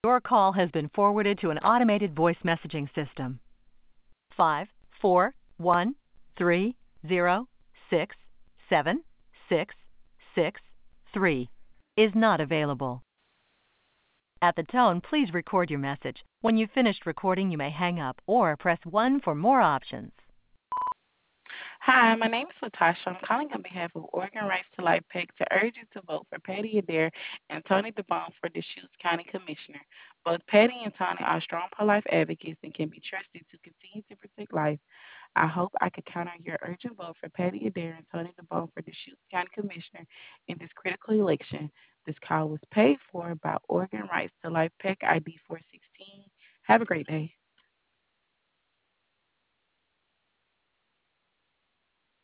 Your call has been forwarded to an automated voice messaging system. 54130676663 is not available. At the tone, please record your message. When you've finished recording, you may hang up or press 1 for more options. Hi, my name is Latasha. I'm calling on behalf of Oregon Rights to Life PAC to urge you to vote for Patty Adair and Tony DeBone for Deschutes County Commissioner. Both Patty and Tony are strong pro-life advocates and can be trusted to continue to protect life. I hope I could count on your urgent vote for Patty Adair and Tony DeBone for Deschutes County Commissioner in this critical election. This call was paid for by Oregon Rights to Life PAC ID 416. Have a great day.